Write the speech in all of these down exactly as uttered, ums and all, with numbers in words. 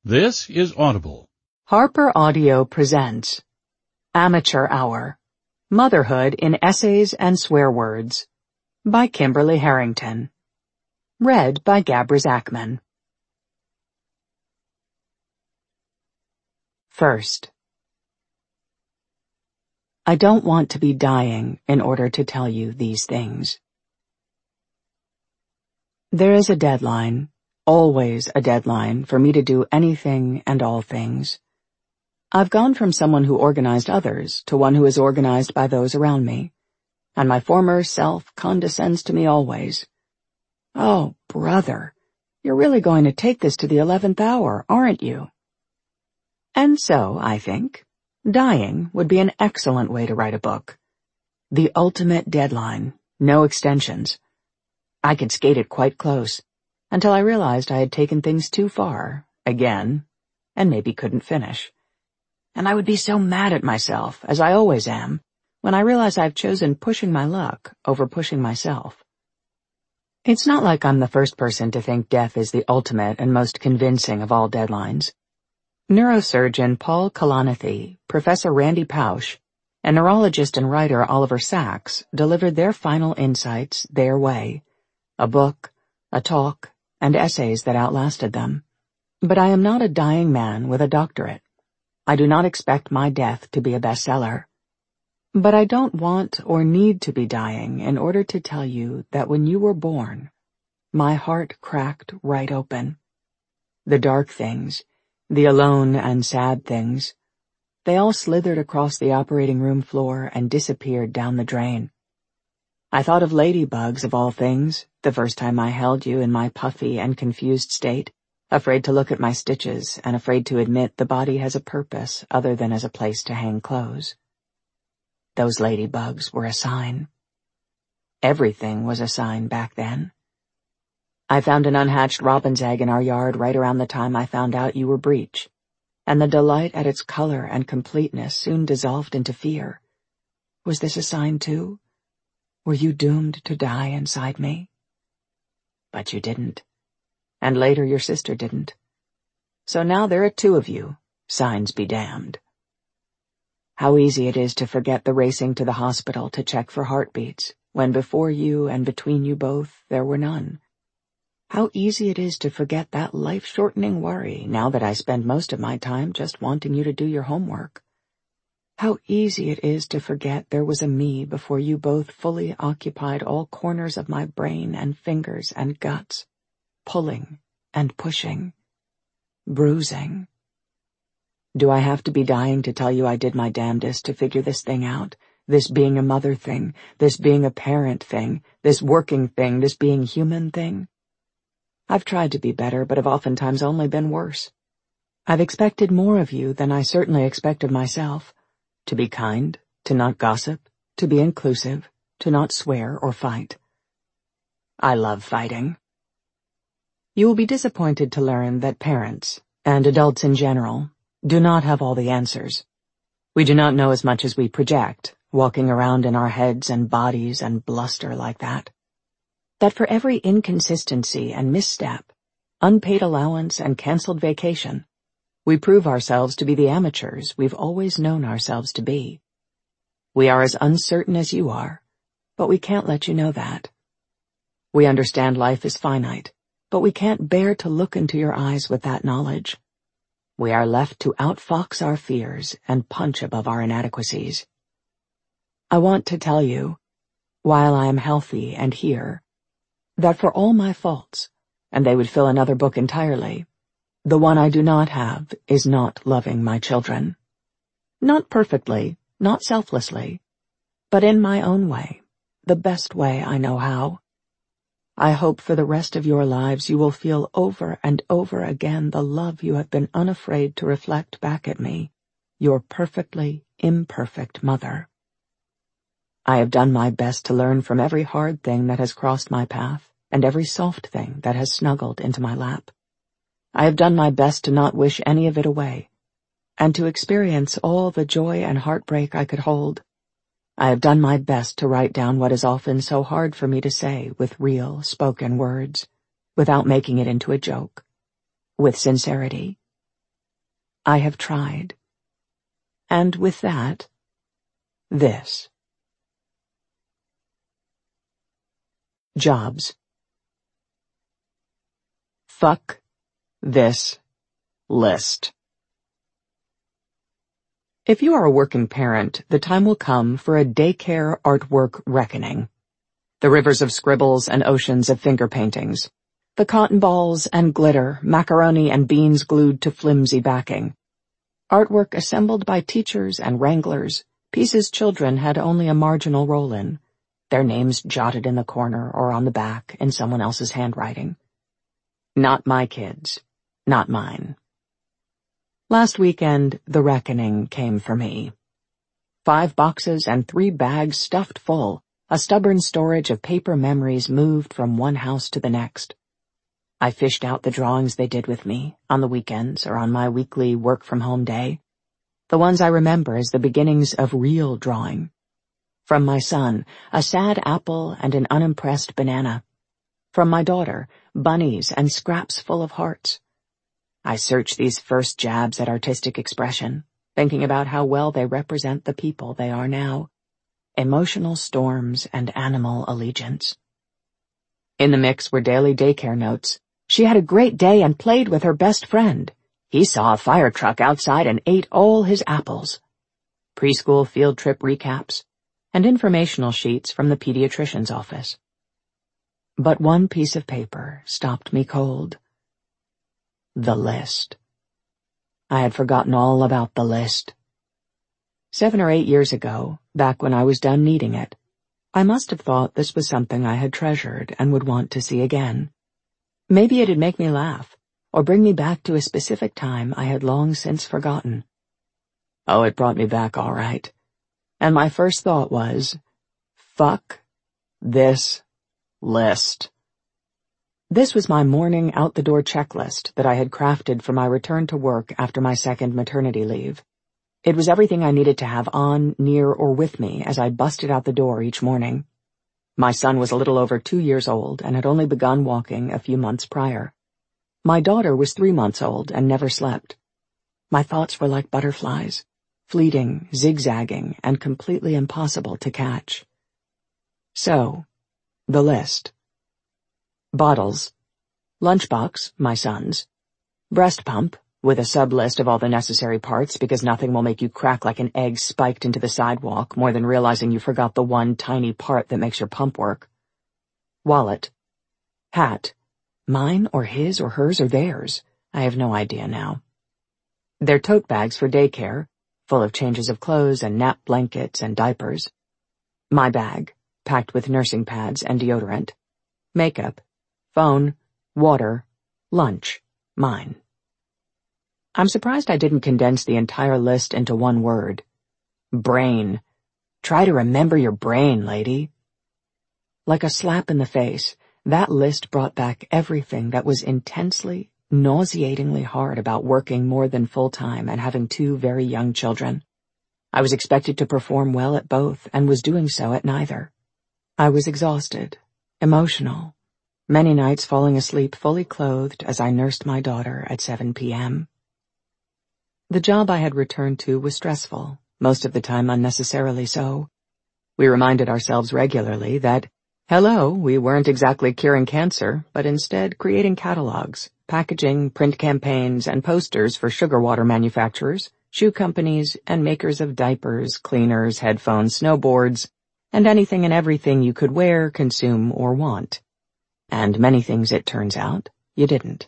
This is Audible. Harper Audio presents Amateur Hour, Motherhood in Essays and Swear Words by Kimberly Harrington. Read by Gabra Zachman. First, I don't want to be dying in order to tell you these things. There is a deadline, always a deadline, for me to do anything and all things. I've gone from someone who organized others to one who is organized by those around me, and my former self condescends to me always. Oh, brother, you're really going to take this to the eleventh hour, aren't you? And so, I think, dying would be an excellent way to write a book. The ultimate deadline, no extensions. I could skate it quite close, until I realized I had taken things too far, again, and maybe couldn't finish. And I would be so mad at myself, as I always am, when I realize I've chosen pushing my luck over pushing myself. It's not like I'm the first person to think death is the ultimate and most convincing of all deadlines. Neurosurgeon Paul Kalanithi, Professor Randy Pausch, and neurologist and writer Oliver Sacks delivered their final insights their way, a book, a talk, and essays that outlasted them. But I am not a dying man with a doctorate. I do not expect my death to be a bestseller. But I don't want or need to be dying in order to tell you that when you were born, my heart cracked right open. The dark things, the alone and sad things, they all slithered across the operating room floor and disappeared down the drain. I thought of ladybugs of all things, the first time I held you in my puffy and confused state, afraid to look at my stitches and afraid to admit the body has a purpose other than as a place to hang clothes. Those ladybugs were a sign. Everything was a sign back then. I found an unhatched robin's egg in our yard right around the time I found out you were breech, and the delight at its color and completeness soon dissolved into fear. Was this a sign too? Were you doomed to die inside me? But you didn't. And later your sister didn't. So now there are two of you, signs be damned. How easy it is to forget the racing to the hospital to check for heartbeats, when before you and between you both there were none. How easy it is to forget that life-shortening worry now that I spend most of my time just wanting you to do your homework. How easy it is to forget there was a me before you both fully occupied all corners of my brain and fingers and guts, pulling and pushing, bruising. Do I have to be dying to tell you I did my damnedest to figure this thing out, this being a mother thing, this being a parent thing, this working thing, this being human thing? I've tried to be better, but have oftentimes only been worse. I've expected more of you than I certainly expect of myself, to be kind, to not gossip, to be inclusive, to not swear or fight. I love fighting. You will be disappointed to learn that parents, and adults in general, do not have all the answers. We do not know as much as we project, walking around in our heads and bodies and bluster like that. That for every inconsistency and misstep, unpaid allowance and canceled vacation, we prove ourselves to be the amateurs we've always known ourselves to be. We are as uncertain as you are, but we can't let you know that. We understand life is finite, but we can't bear to look into your eyes with that knowledge. We are left to outfox our fears and punch above our inadequacies. I want to tell you, while I am healthy and here, that for all my faults, and they would fill another book entirely, the one I do not have is not loving my children. Not perfectly, not selflessly, but in my own way, the best way I know how. I hope for the rest of your lives you will feel over and over again the love you have been unafraid to reflect back at me, your perfectly imperfect mother. I have done my best to learn from every hard thing that has crossed my path and every soft thing that has snuggled into my lap. I have done my best to not wish any of it away, and to experience all the joy and heartbreak I could hold. I have done my best to write down what is often so hard for me to say with real, spoken words, without making it into a joke, with sincerity, I have tried. And with that, this. Jobs. Fuck this list. If you are a working parent, the time will come for a daycare artwork reckoning. The rivers of scribbles and oceans of finger paintings. The cotton balls and glitter, macaroni and beans glued to flimsy backing. Artwork assembled by teachers and wranglers, pieces children had only a marginal role in, their names jotted in the corner or on the back in someone else's handwriting. Not my kids. Not mine. Last weekend, the reckoning came for me. Five boxes and three bags stuffed full, a stubborn storage of paper memories moved from one house to the next. I fished out the drawings they did with me, on the weekends or on my weekly work-from-home day. The ones I remember as the beginnings of real drawing. From my son, a sad apple and an unimpressed banana. From my daughter, bunnies and scraps full of hearts. I search these first jabs at artistic expression, thinking about how well they represent the people they are now. Emotional storms and animal allegiance. In the mix were daily daycare notes. She had a great day and played with her best friend. He saw a fire truck outside and ate all his apples. Preschool field trip recaps, and informational sheets from the pediatrician's office. But one piece of paper stopped me cold. The list. I had forgotten all about the list. Seven or eight years ago, back when I was done needing it, I must have thought this was something I had treasured and would want to see again. Maybe it'd make me laugh, or bring me back to a specific time I had long since forgotten. Oh, it brought me back all right. And my first thought was, fuck this list. This was my morning out-the-door checklist that I had crafted for my return to work after my second maternity leave. It was everything I needed to have on, near, or with me as I busted out the door each morning. My son was a little over two years old and had only begun walking a few months prior. My daughter was three months old and never slept. My thoughts were like butterflies, fleeting, zigzagging, and completely impossible to catch. So, the list. Bottles. Lunchbox, my son's. Breast pump, with a sub-list of all the necessary parts because nothing will make you crack like an egg spiked into the sidewalk more than realizing you forgot the one tiny part that makes your pump work. Wallet. Hat. Mine or his or hers or theirs. I have no idea now. Their tote bags for daycare, full of changes of clothes and nap blankets and diapers. My bag, packed with nursing pads and deodorant. Makeup. Phone. Water. Lunch. Mine. I'm surprised I didn't condense the entire list into one word. Brain. Try to remember your brain, lady. Like a slap in the face, that list brought back everything that was intensely, nauseatingly hard about working more than full-time and having two very young children. I was expected to perform well at both and was doing so at neither. I was exhausted, emotional, many nights falling asleep fully clothed as I nursed my daughter at seven p.m. The job I had returned to was stressful, most of the time unnecessarily so. We reminded ourselves regularly that, hello, we weren't exactly curing cancer, but instead creating catalogs, packaging, print campaigns, and posters for sugar water manufacturers, shoe companies, and makers of diapers, cleaners, headphones, snowboards, and anything and everything you could wear, consume, or want. And many things, it turns out, you didn't.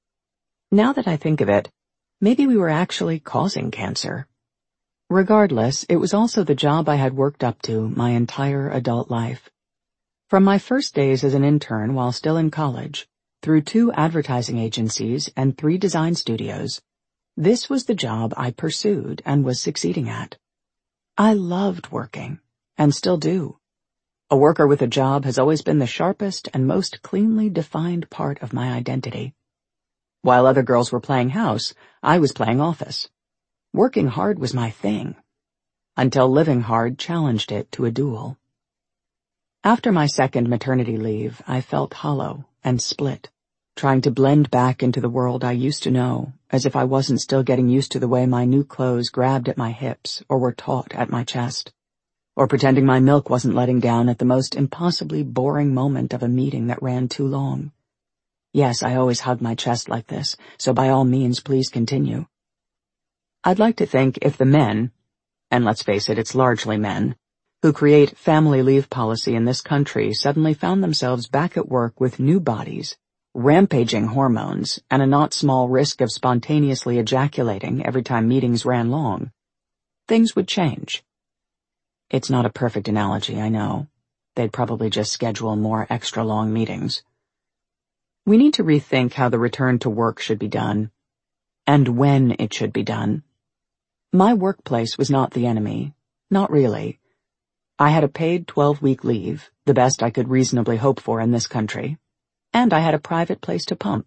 Now that I think of it, maybe we were actually causing cancer. Regardless, it was also the job I had worked up to my entire adult life. From my first days as an intern while still in college, through two advertising agencies and three design studios, this was the job I pursued and was succeeding at. I loved working, and still do. A worker with a job has always been the sharpest and most cleanly defined part of my identity. While other girls were playing house, I was playing office. Working hard was my thing, until living hard challenged it to a duel. After my second maternity leave, I felt hollow and split. trying to blend back into the world I used to know, as if I wasn't still getting used to the way my new clothes grabbed at my hips or were taut at my chest, or pretending my milk wasn't letting down at the most impossibly boring moment of a meeting that ran too long. Yes, I always hug my chest like this, so by all means please continue. I'd like to think if the men, and let's face it, it's largely men, who create family leave policy in this country suddenly found themselves back at work with new bodies, rampaging hormones, and a not small risk of spontaneously ejaculating every time meetings ran long, things would change. It's not a perfect analogy, I know. They'd probably just schedule more extra-long meetings. We need to rethink how the return to work should be done, and when it should be done. My workplace was not the enemy. Not really. I had a paid twelve-week leave, the best I could reasonably hope for in this country, and I had a private place to pump.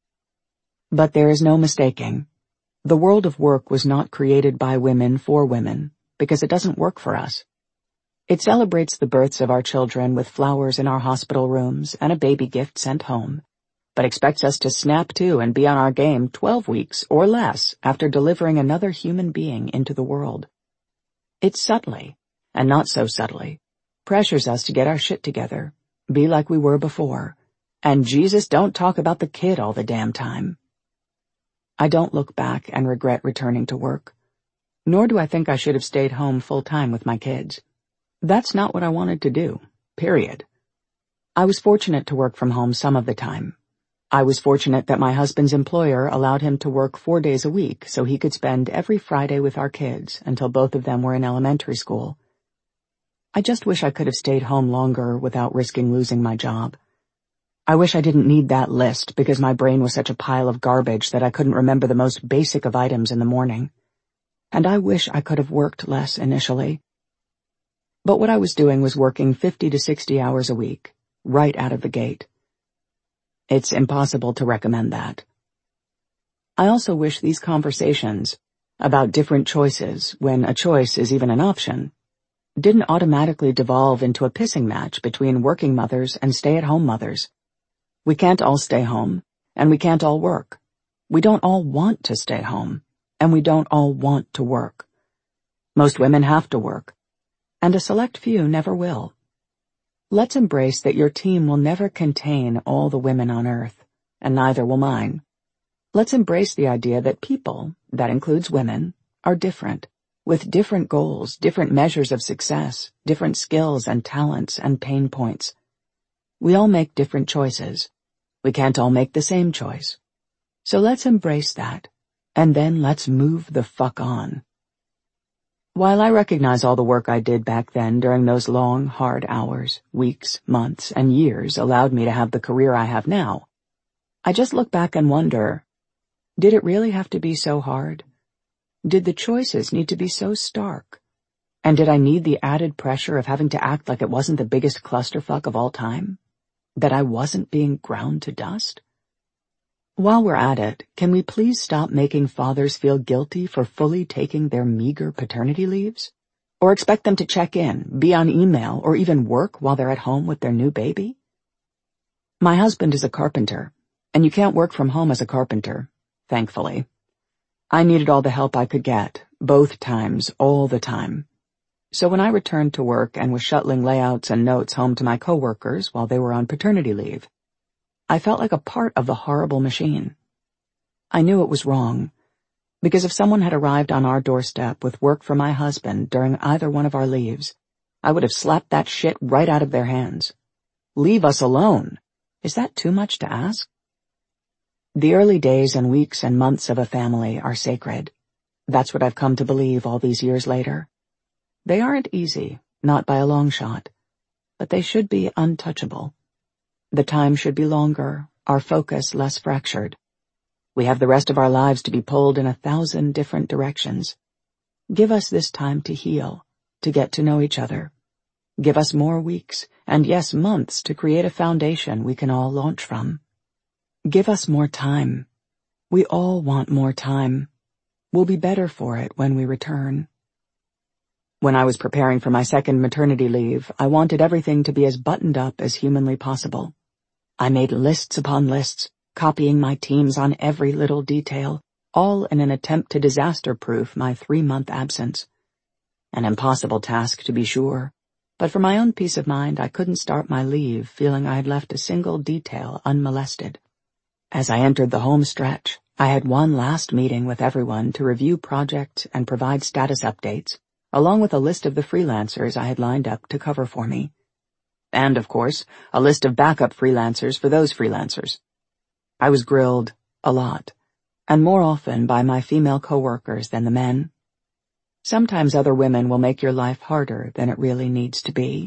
But there is no mistaking. The world of work was not created by women for women, because it doesn't work for us. It celebrates the births of our children with flowers in our hospital rooms and a baby gift sent home, but expects us to snap to and be on our game twelve weeks or less after delivering another human being into the world. It subtly, and not so subtly, pressures us to get our shit together, be like we were before, and Jesus don't talk about the kid all the damn time. I don't look back and regret returning to work, nor do I think I should have stayed home full-time with my kids. That's not what I wanted to do, period. I was fortunate to work from home some of the time. I was fortunate that my husband's employer allowed him to work four days a week so he could spend every Friday with our kids until both of them were in elementary school. I just wish I could have stayed home longer without risking losing my job. I wish I didn't need that list because my brain was such a pile of garbage that I couldn't remember the most basic of items in the morning. And I wish I could have worked less initially. But what I was doing was working fifty to sixty hours a week, right out of the gate. It's impossible to recommend that. I also wish these conversations about different choices, when a choice is even an option, didn't automatically devolve into a pissing match between working mothers and stay-at-home mothers. We can't all stay home, and we can't all work. We don't all want to stay home, and we don't all want to work. Most women have to work, and a select few never will. Let's embrace that your team will never contain all the women on earth, and neither will mine. Let's embrace the idea that people, that includes women, are different, with different goals, different measures of success, different skills and talents and pain points. We all make different choices. We can't all make the same choice. So let's embrace that, and then let's move the fuck on. While I recognize all the work I did back then during those long, hard hours, weeks, months, and years allowed me to have the career I have now, I just look back and wonder, did it really have to be so hard? Did the choices need to be so stark? And did I need the added pressure of having to act like it wasn't the biggest clusterfuck of all time? That I wasn't being ground to dust? While we're at it, can we please stop making fathers feel guilty for fully taking their meager paternity leaves? Or expect them to check in, be on email, or even work while they're at home with their new baby? My husband is a carpenter, and you can't work from home as a carpenter, thankfully. I needed all the help I could get, both times, all the time. So when I returned to work and was shuttling layouts and notes home to my coworkers while they were on paternity leave, I felt like a part of the horrible machine. I knew it was wrong, because if someone had arrived on our doorstep with work for my husband during either one of our leaves, I would have slapped that shit right out of their hands. Leave us alone. Is that too much to ask? The early days and weeks and months of a family are sacred. That's what I've come to believe all these years later. They aren't easy, not by a long shot, but they should be untouchable. The time should be longer, our focus less fractured. We have the rest of our lives to be pulled in a thousand different directions. Give us this time to heal, to get to know each other. Give us more weeks, and yes, months, to create a foundation we can all launch from. Give us more time. We all want more time. We'll be better for it when we return. When I was preparing for my second maternity leave, I wanted everything to be as buttoned up as humanly possible. I made lists upon lists, copying my teams on every little detail, all in an attempt to disaster-proof my three-month absence. An impossible task, to be sure, but for my own peace of mind I couldn't start my leave feeling I had left a single detail unmolested. As I entered the home stretch, I had one last meeting with everyone to review projects and provide status updates, along with a list of the freelancers I had lined up to cover for me. And, of course, a list of backup freelancers for those freelancers. I was grilled a lot, and more often by my female coworkers than the men. Sometimes other women will make your life harder than it really needs to be.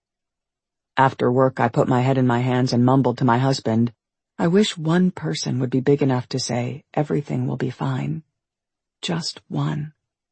After work, I put my head in my hands and mumbled to my husband, I wish one person would be big enough to say, everything will be fine. Just one.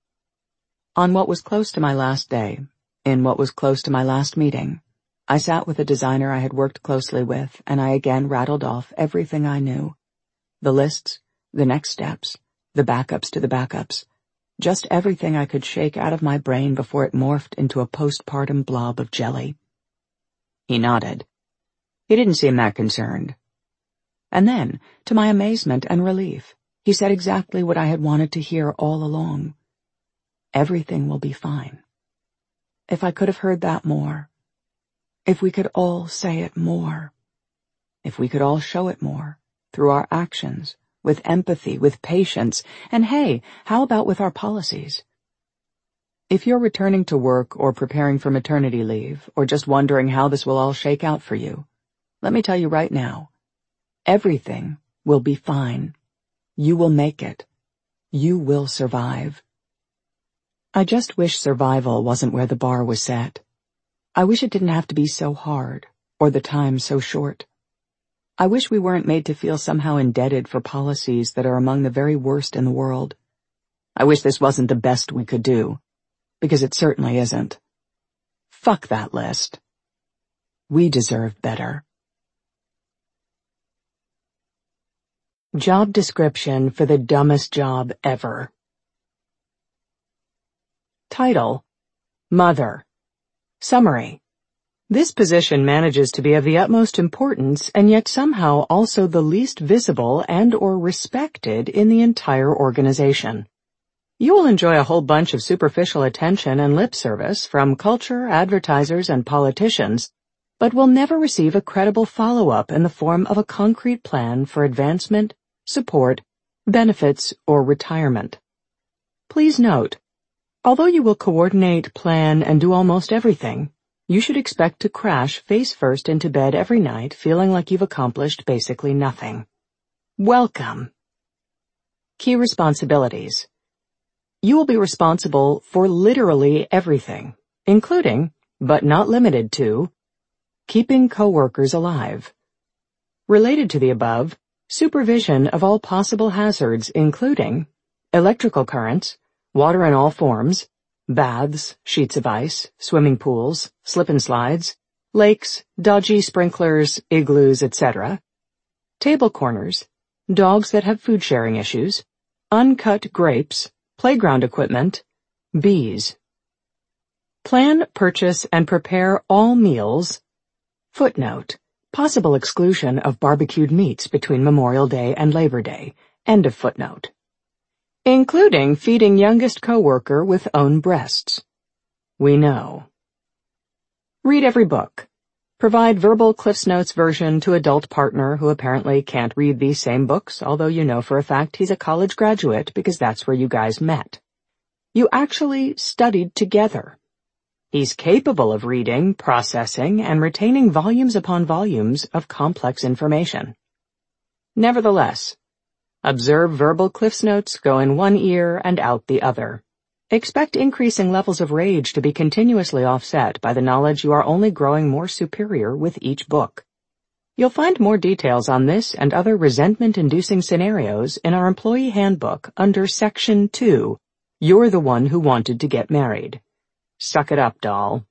On what was close to my last day, in what was close to my last meeting, I sat with a designer I had worked closely with, and I again rattled off everything I knew. The lists, the next steps, the backups to the backups, just everything I could shake out of my brain before it morphed into a postpartum blob of jelly. He nodded. He didn't seem that concerned. And then, to my amazement and relief, he said exactly what I had wanted to hear all along. Everything will be fine. If I could have heard that more. If we could all say it more. If we could all show it more, through our actions, with empathy, with patience, and hey, how about with our policies? If you're returning to work or preparing for maternity leave, or just wondering how this will all shake out for you, let me tell you right now, everything will be fine. You will make it. You will survive. I just wish survival wasn't where the bar was set. I wish it didn't have to be so hard, or the time so short. I wish we weren't made to feel somehow indebted for policies that are among the very worst in the world. I wish this wasn't the best we could do, because it certainly isn't. Fuck that list. We deserve better. Job description for the dumbest job ever. Title: Mother. Summary: this position manages to be of the utmost importance and yet somehow also the least visible and or respected in the entire organization. You will enjoy a whole bunch of superficial attention and lip service from culture, advertisers, and politicians, but will never receive a credible follow-up in the form of a concrete plan for advancement, support, benefits, or retirement. Please note, although you will coordinate, plan, and do almost everything, you should expect to crash face first into bed every night feeling like you've accomplished basically nothing. Welcome. Key responsibilities. You will be responsible for literally everything, including, but not limited to, keeping coworkers alive. Related to the above, supervision of all possible hazards including electrical currents, water in all forms, baths, sheets of ice, swimming pools, slip-and-slides, lakes, dodgy sprinklers, igloos, et cetera, table corners, dogs that have food-sharing issues, uncut grapes, playground equipment, bees. Plan, purchase, and prepare all meals. Footnote: possible exclusion of barbecued meats between Memorial Day and Labor Day. End of footnote. Including feeding youngest coworker with own breasts. We know. Read every book. Provide verbal CliffsNotes version to adult partner who apparently can't read these same books, although you know for a fact he's a college graduate because that's where you guys met. You actually studied together. He's capable of reading, processing, and retaining volumes upon volumes of complex information. Nevertheless, observe verbal CliffsNotes go in one ear and out the other. Expect increasing levels of rage to be continuously offset by the knowledge you are only growing more superior with each book. You'll find more details on this and other resentment-inducing scenarios in our employee handbook under Section two, You're the One Who Wanted to Get Married. Suck it up, doll.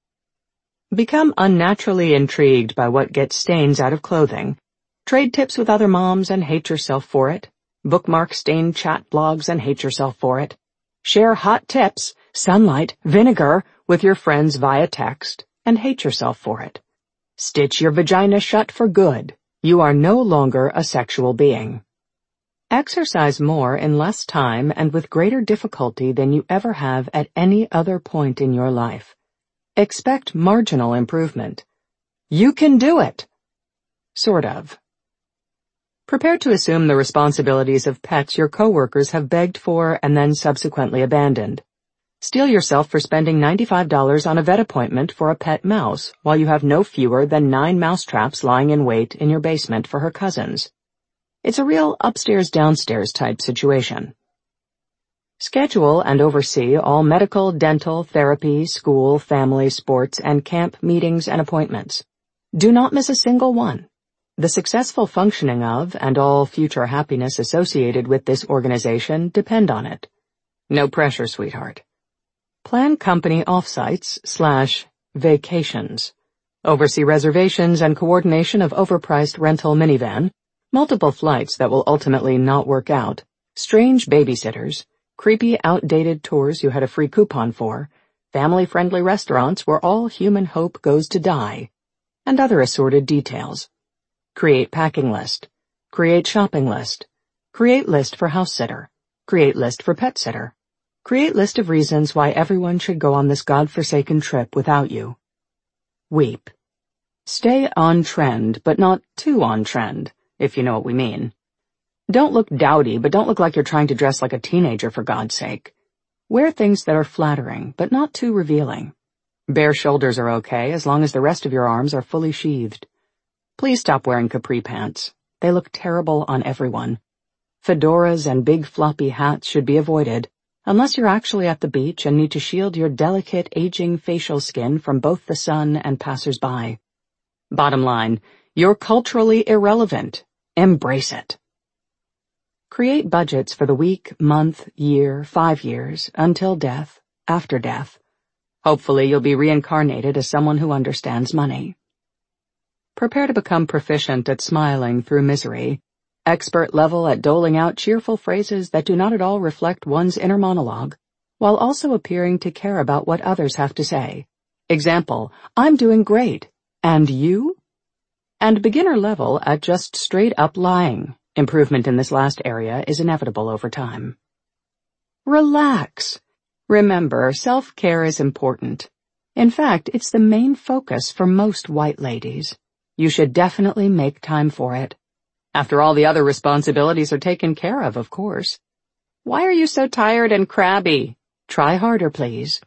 Become unnaturally intrigued by what gets stains out of clothing. Trade tips with other moms and hate yourself for it. Bookmark stained chat blogs and hate yourself for it. Share hot tips, sunlight, vinegar with your friends via text and hate yourself for it. Stitch your vagina shut for good You are no longer a sexual being. Exercise more in less time and with greater difficulty than you ever have at any other point in your life. Expect marginal improvement. You can do it! Sort of. Prepare to assume the responsibilities of pets your coworkers have begged for and then subsequently abandoned. Steel yourself for spending ninety-five dollars on a vet appointment for a pet mouse while you have no fewer than nine mousetraps lying in wait in your basement for her cousins. It's a real upstairs-downstairs type situation. Schedule and oversee all medical, dental, therapy, school, family, sports, and camp meetings and appointments. Do not miss a single one. The successful functioning of and all future happiness associated with this organization depend on it. No pressure, sweetheart. Plan company offsites slash vacations. Oversee reservations and coordination of overpriced rental minivan, multiple flights that will ultimately not work out, strange babysitters, creepy outdated tours you had a free coupon for, family-friendly restaurants where all human hope goes to die, and other assorted details. Create packing list. Create shopping list. Create list for house sitter. Create list for pet sitter. Create list of reasons why everyone should go on this godforsaken trip without you. Weep. Stay on trend, but not too on trend, if you know what we mean. Don't look dowdy, but don't look like you're trying to dress like a teenager for God's sake. Wear things that are flattering, but not too revealing. Bare shoulders are okay as long as the rest of your arms are fully sheathed. Please stop wearing capri pants. They look terrible on everyone. Fedoras and big floppy hats should be avoided, unless you're actually at the beach and need to shield your delicate, aging facial skin from both the sun and passers-by. Bottom line, you're culturally irrelevant. Embrace it. Create budgets for the week, month, year, five years, until death, after death. Hopefully you'll be reincarnated as someone who understands money. Prepare to become proficient at smiling through misery, expert level at doling out cheerful phrases that do not at all reflect one's inner monologue, while also appearing to care about what others have to say. Example, I'm doing great. And you? And beginner level at just straight up lying. Improvement in this last area is inevitable over time. Relax. Remember, self-care is important. In fact, it's the main focus for most white ladies. You should definitely make time for it. After all, the other responsibilities are taken care of, of course. Why are you so tired and crabby? Try harder, please.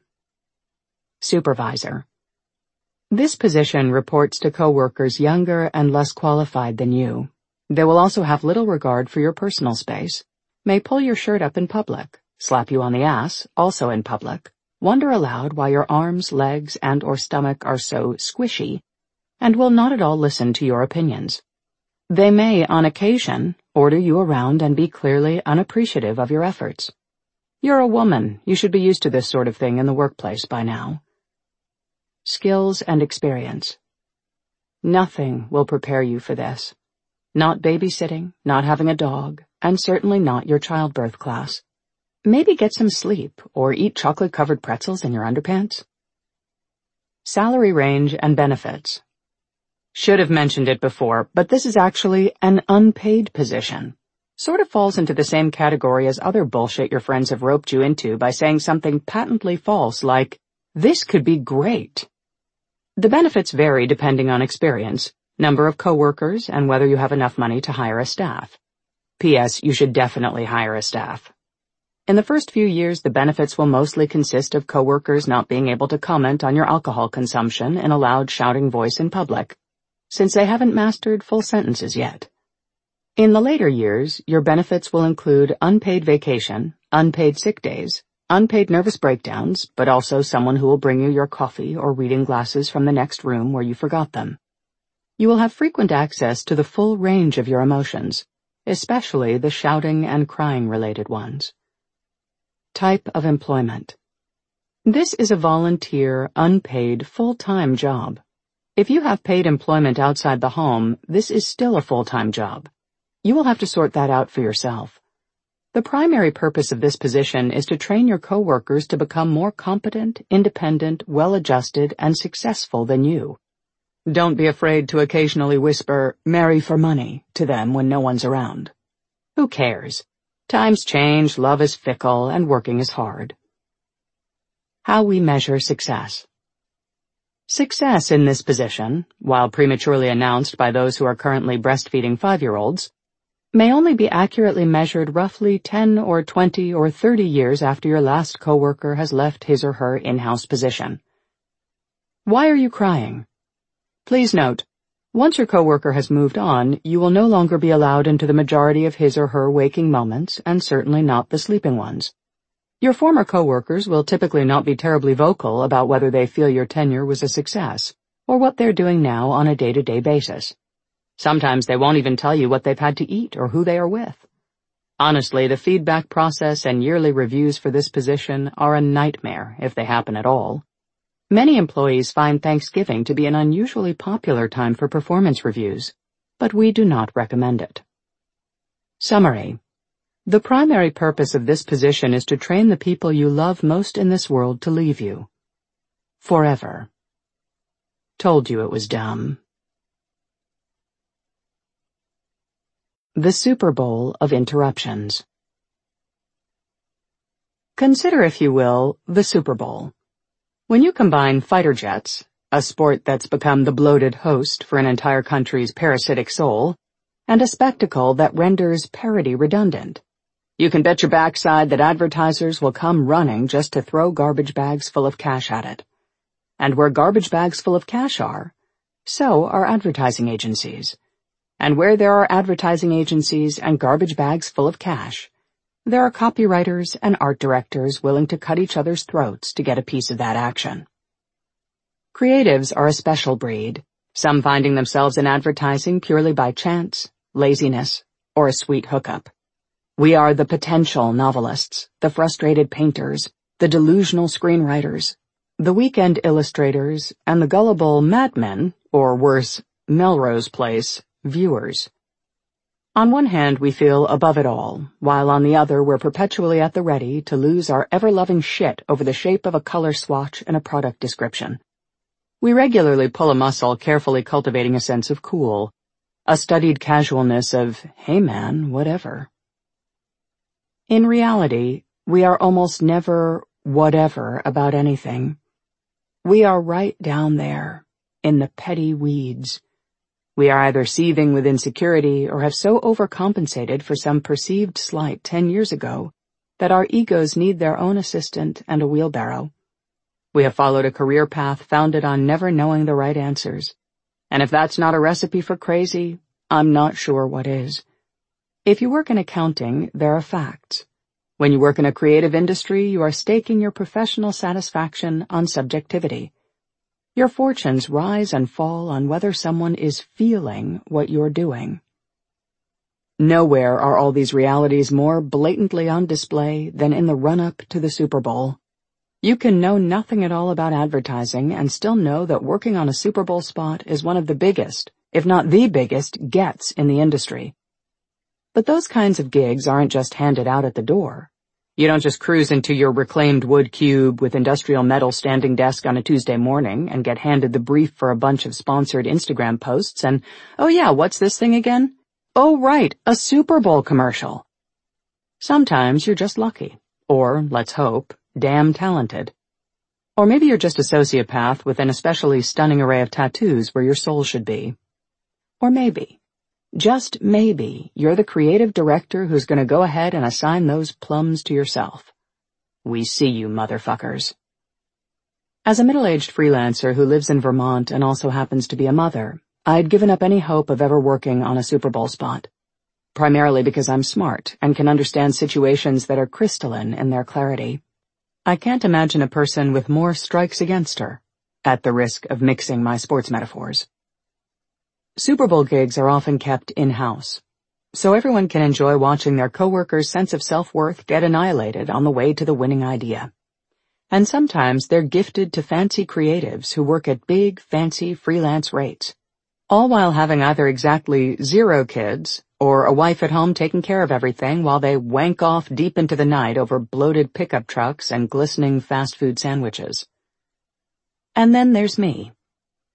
Supervisor. This position reports to coworkers younger and less qualified than you. They will also have little regard for your personal space, may pull your shirt up in public, slap you on the ass, also in public, wonder aloud why your arms, legs, and or stomach are so squishy, and will not at all listen to your opinions. They may, on occasion, order you around and be clearly unappreciative of your efforts. You're a woman. You should be used to this sort of thing in the workplace by now. Skills and experience. Nothing will prepare you for this. Not babysitting, not having a dog, and certainly not your childbirth class. Maybe get some sleep or eat chocolate-covered pretzels in your underpants. Salary range and benefits. Should have mentioned it before, but this is actually an unpaid position. Sort of falls into the same category as other bullshit your friends have roped you into by saying something patently false like, this could be great. The benefits vary depending on experience, number of coworkers, and whether you have enough money to hire a staff. P S. You should definitely hire a staff. In the first few years, the benefits will mostly consist of coworkers not being able to comment on your alcohol consumption in a loud shouting voice in public, since they haven't mastered full sentences yet. In the later years, your benefits will include unpaid vacation, unpaid sick days, unpaid nervous breakdowns, but also someone who will bring you your coffee or reading glasses from the next room where you forgot them. You will have frequent access to the full range of your emotions, especially the shouting and crying related ones. Type of employment. This is a volunteer, unpaid, full-time job. If you have paid employment outside the home, this is still a full-time job. You will have to sort that out for yourself. The primary purpose of this position is to train your coworkers to become more competent, independent, well-adjusted, and successful than you. Don't be afraid to occasionally whisper, "Marry for money," to them when no one's around. Who cares? Times change, love is fickle, and working is hard. How we measure success. Success in this position, while prematurely announced by those who are currently breastfeeding five-year-olds, may only be accurately measured roughly ten or twenty or thirty years after your last coworker has left his or her in-house position. Why are you crying? Please note, once your coworker has moved on, you will no longer be allowed into the majority of his or her waking moments, and certainly not the sleeping ones. Your former coworkers will typically not be terribly vocal about whether they feel your tenure was a success, or what they're doing now on a day-to-day basis. Sometimes they won't even tell you what they've had to eat or who they are with. Honestly, the feedback process and yearly reviews for this position are a nightmare if they happen at all. Many employees find Thanksgiving to be an unusually popular time for performance reviews, but we do not recommend it. Summary. The primary purpose of this position is to train the people you love most in this world to leave you. Forever. Told you it was dumb. The Super Bowl of Interruptions. Consider, if you will, the Super Bowl. When you combine fighter jets, a sport that's become the bloated host for an entire country's parasitic soul, and a spectacle that renders parody redundant, you can bet your backside that advertisers will come running just to throw garbage bags full of cash at it. And where garbage bags full of cash are, so are advertising agencies. And where there are advertising agencies and garbage bags full of cash, there are copywriters and art directors willing to cut each other's throats to get a piece of that action. Creatives are a special breed, some finding themselves in advertising purely by chance, laziness, or a sweet hookup. We are the potential novelists, the frustrated painters, the delusional screenwriters, the weekend illustrators, and the gullible Mad Men, or worse, Melrose Place, viewers. On one hand, we feel above it all, while on the other we're perpetually at the ready to lose our ever-loving shit over the shape of a color swatch in a product description. We regularly pull a muscle carefully cultivating a sense of cool, a studied casualness of, hey man, whatever. In reality, we are almost never whatever about anything. We are right down there, in the petty weeds. We are either seething with insecurity or have so overcompensated for some perceived slight ten years ago that our egos need their own assistant and a wheelbarrow. We have followed a career path founded on never knowing the right answers. And if that's not a recipe for crazy, I'm not sure what is. If you work in accounting, there are facts. When you work in a creative industry, you are staking your professional satisfaction on subjectivity. Your fortunes rise and fall on whether someone is feeling what you're doing. Nowhere are all these realities more blatantly on display than in the run-up to the Super Bowl. You can know nothing at all about advertising and still know that working on a Super Bowl spot is one of the biggest, if not the biggest, gets in the industry. But those kinds of gigs aren't just handed out at the door. You don't just cruise into your reclaimed wood cube with industrial metal standing desk on a Tuesday morning and get handed the brief for a bunch of sponsored Instagram posts and, oh yeah, what's this thing again? Oh right, a Super Bowl commercial. Sometimes you're just lucky, or, let's hope, damn talented. Or maybe you're just a sociopath with an especially stunning array of tattoos where your soul should be. Or maybe, just maybe, you're the creative director who's gonna go ahead and assign those plums to yourself. We see you, motherfuckers. As a middle-aged freelancer who lives in Vermont and also happens to be a mother, I'd given up any hope of ever working on a Super Bowl spot. Primarily because I'm smart and can understand situations that are crystalline in their clarity. I can't imagine a person with more strikes against her, at the risk of mixing my sports metaphors. Super Bowl gigs are often kept in-house, so everyone can enjoy watching their coworkers' sense of self-worth get annihilated on the way to the winning idea. And sometimes they're gifted to fancy creatives who work at big, fancy freelance rates, all while having either exactly zero kids or a wife at home taking care of everything while they wank off deep into the night over bloated pickup trucks and glistening fast food sandwiches. And then there's me.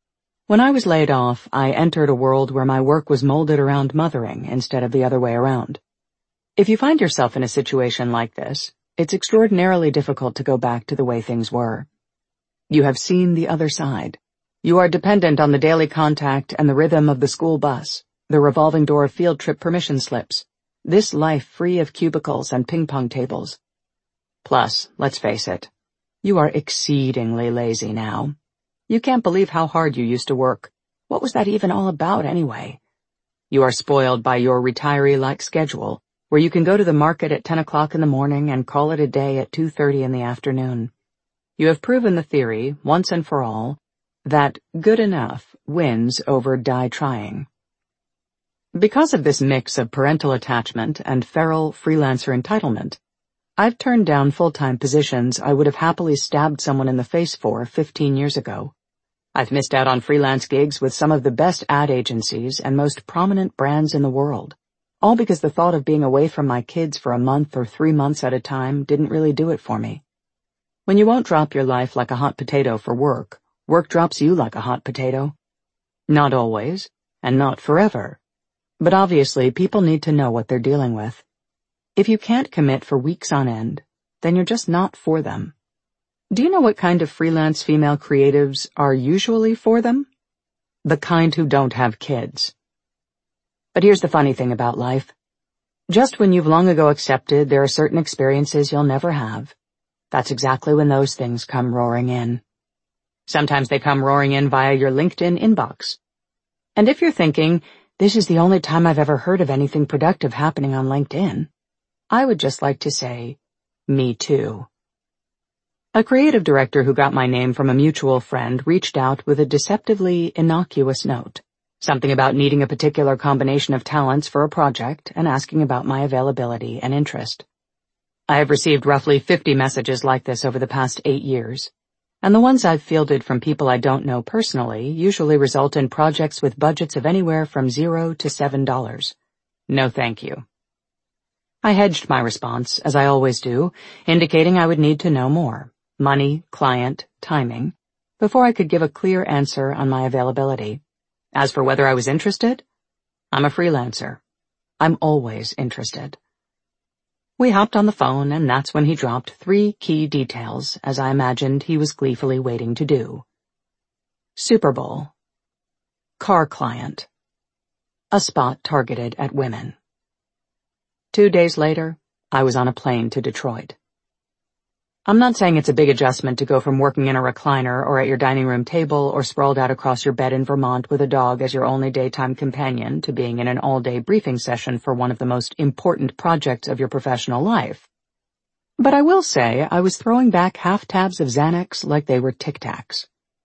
When I was laid off, I entered a world where my work was molded around mothering instead of the other way around. If you find yourself in a situation like this, it's extraordinarily difficult to go back to the way things were. You have seen the other side. You are dependent on the daily contact and the rhythm of the school bus, the revolving door of field trip permission slips, this life free of cubicles and ping-pong tables. Plus, let's face it, you are exceedingly lazy now. You can't believe how hard you used to work. What was that even all about anyway? You are spoiled by your retiree-like schedule, where you can go to the market at ten o'clock in the morning and call it a day at two thirty in the afternoon. You have proven the theory, once and for all, that good enough wins over die trying. Because of this mix of parental attachment and feral freelancer entitlement, I've turned down full-time positions I would have happily stabbed someone in the face for fifteen years ago. I've missed out on freelance gigs with some of the best ad agencies and most prominent brands in the world, all because the thought of being away from my kids for a month or three months at a time didn't really do it for me. When you won't drop your life like a hot potato for work, work drops you like a hot potato. Not always, and not forever. But obviously, people need to know what they're dealing with. If you can't commit for weeks on end, then you're just not for them. Do you know what kind of freelance female creatives are usually for them? The kind who don't have kids. But here's the funny thing about life. Just when you've long ago accepted there are certain experiences you'll never have, that's exactly when those things come roaring in. Sometimes they come roaring in via your LinkedIn inbox. And if you're thinking, this is the only time I've ever heard of anything productive happening on LinkedIn, I would just like to say, me too. A creative director who got my name from a mutual friend reached out with a deceptively innocuous note, something about needing a particular combination of talents for a project and asking about my availability and interest. I have received roughly fifty messages like this over the past eight years, and the ones I've fielded from people I don't know personally usually result in projects with budgets of anywhere from zero to seven dollars. No thank you. I hedged my response, as I always do, indicating I would need to know more, money, client, timing, before I could give a clear answer on my availability. As for whether I was interested, I'm a freelancer. I'm always interested. We hopped on the phone, and that's when he dropped three key details, as I imagined he was gleefully waiting to do. Super Bowl. Car client. A spot targeted at women. Two days later, I was on a plane to Detroit. I'm not saying it's a big adjustment to go from working in a recliner or at your dining room table or sprawled out across your bed in Vermont with a dog as your only daytime companion to being in an all-day briefing session for one of the most important projects of your professional life. But I will say I was throwing back half tabs of Xanax like they were Tic Tacs.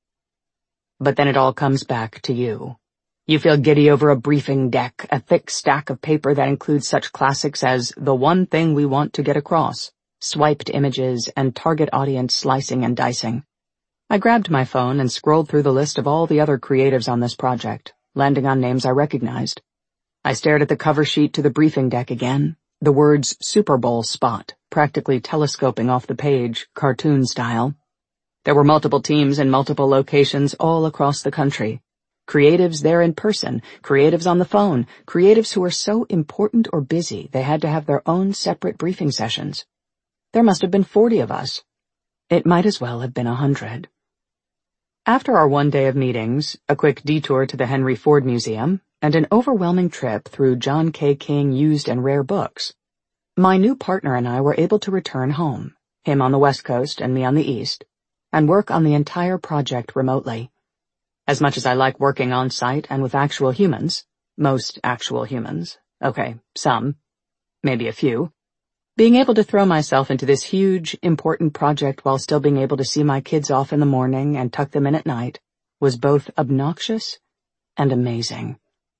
But then it all comes back to you. You feel giddy over a briefing deck, a thick stack of paper that includes such classics as the one thing we want to get across, swiped images, and target audience slicing and dicing. I grabbed my phone and scrolled through the list of all the other creatives on this project, landing on names I recognized. I stared at the cover sheet to the briefing deck again, the words Super Bowl spot practically telescoping off the page, cartoon style. There were multiple teams in multiple locations all across the country. Creatives there in person, creatives on the phone, creatives who were so important or busy they had to have their own separate briefing sessions. There must have been forty of us. It might as well have been a hundred. After our one day of meetings, a quick detour to the Henry Ford Museum, and an overwhelming trip through John K. King used and rare books, my new partner and I were able to return home, him on the West Coast and me on the East, and work on the entire project remotely. As much as I like working on site and with actual humans, most actual humans, okay, some, maybe a few, being able to throw myself into this huge, important project while still being able to see my kids off in the morning and tuck them in at night was both obnoxious and amazing.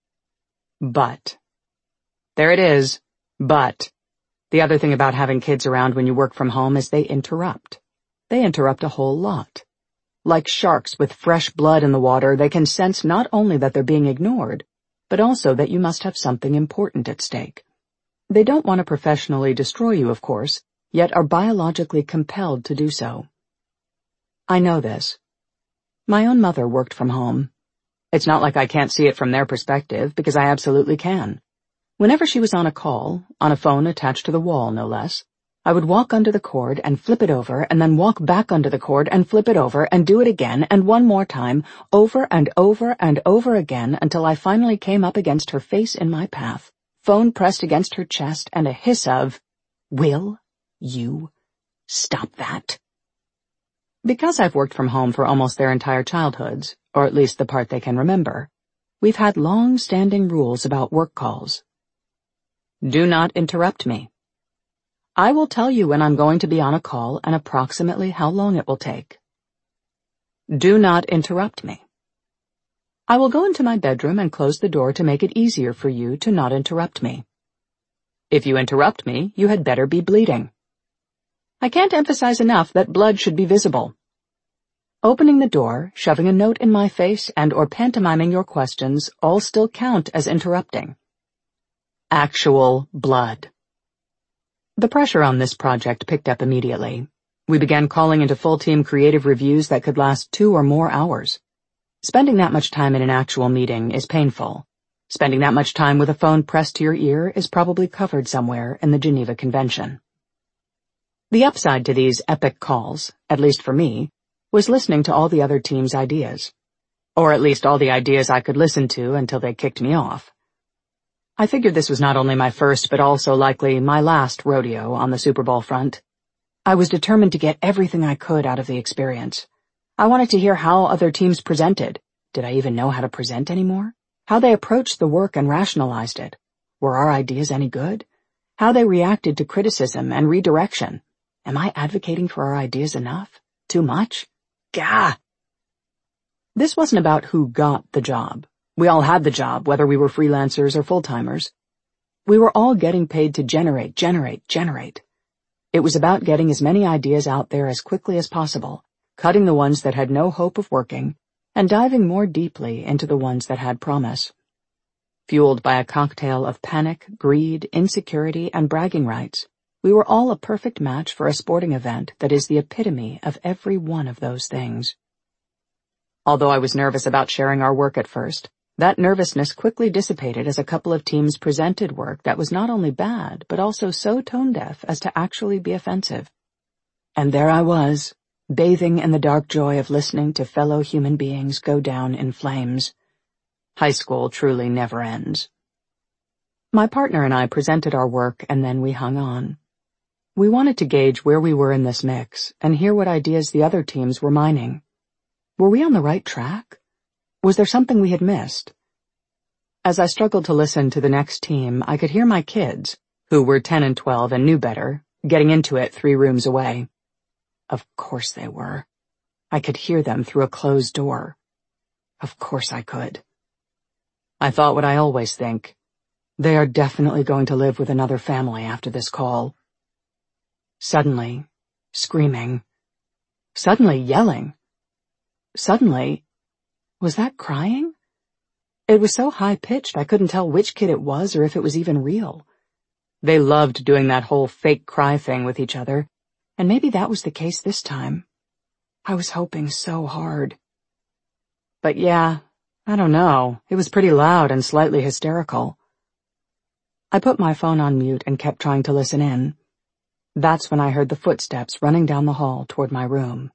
But, there it is, but, the other thing about having kids around when you work from home is they interrupt. They interrupt a whole lot. Like sharks with fresh blood in the water, they can sense not only that they're being ignored, but also that you must have something important at stake. They don't want to professionally destroy you, of course, yet are biologically compelled to do so. I know this. My own mother worked from home. It's not like I can't see it from their perspective, because I absolutely can. Whenever she was on a call, on a phone attached to the wall no less, I would walk under the cord and flip it over and then walk back under the cord and flip it over and do it again and one more time, over and over and over again until I finally came up against her face in my path, phone pressed against her chest and a hiss of, "Will you stop that?" Because I've worked from home for almost their entire childhoods, or at least the part they can remember, we've had long-standing rules about work calls. Do not interrupt me. I will tell you when I'm going to be on a call and approximately how long it will take. Do not interrupt me. I will go into my bedroom and close the door to make it easier for you to not interrupt me. If you interrupt me, you had better be bleeding. I can't emphasize enough that blood should be visible. Opening the door, shoving a note in my face, and or pantomiming your questions all still count as interrupting. Actual blood. The pressure on this project picked up immediately. We began calling into full-team creative reviews that could last two or more hours. Spending that much time in an actual meeting is painful. Spending that much time with a phone pressed to your ear is probably covered somewhere in the Geneva Convention. The upside to these epic calls, at least for me, was listening to all the other team's ideas. Or at least all the ideas I could listen to until they kicked me off. I figured this was not only my first but also likely my last rodeo on the Super Bowl front. I was determined to get everything I could out of the experience. I wanted to hear how other teams presented. Did I even know how to present anymore? How they approached the work and rationalized it. Were our ideas any good? How they reacted to criticism and redirection. Am I advocating for our ideas enough? Too much? Gah! This wasn't about who got the job. We all had the job, whether we were freelancers or full-timers. We were all getting paid to generate, generate, generate. It was about getting as many ideas out there as quickly as possible, cutting the ones that had no hope of working, and diving more deeply into the ones that had promise. Fueled by a cocktail of panic, greed, insecurity, and bragging rights, we were all a perfect match for a sporting event that is the epitome of every one of those things. Although I was nervous about sharing our work at first, that nervousness quickly dissipated as a couple of teams presented work that was not only bad, but also so tone-deaf as to actually be offensive. And there I was, bathing in the dark joy of listening to fellow human beings go down in flames. High school truly never ends. My partner and I presented our work and then we hung on. We wanted to gauge where we were in this mix and hear what ideas the other teams were mining. Were we on the right track? Was there something we had missed? As I struggled to listen to the next team, I could hear my kids, who were ten and twelve and knew better, getting into it three rooms away. Of course they were. I could hear them through a closed door. Of course I could. I thought what I always think. They are definitely going to live with another family after this call. Suddenly, screaming. Suddenly yelling. Suddenly, was that crying? It was so high-pitched I couldn't tell which kid it was or if it was even real. They loved doing that whole fake cry thing with each other, and maybe that was the case this time. I was hoping so hard. But yeah, I don't know, it was pretty loud and slightly hysterical. I put my phone on mute and kept trying to listen in. That's when I heard the footsteps running down the hall toward my room.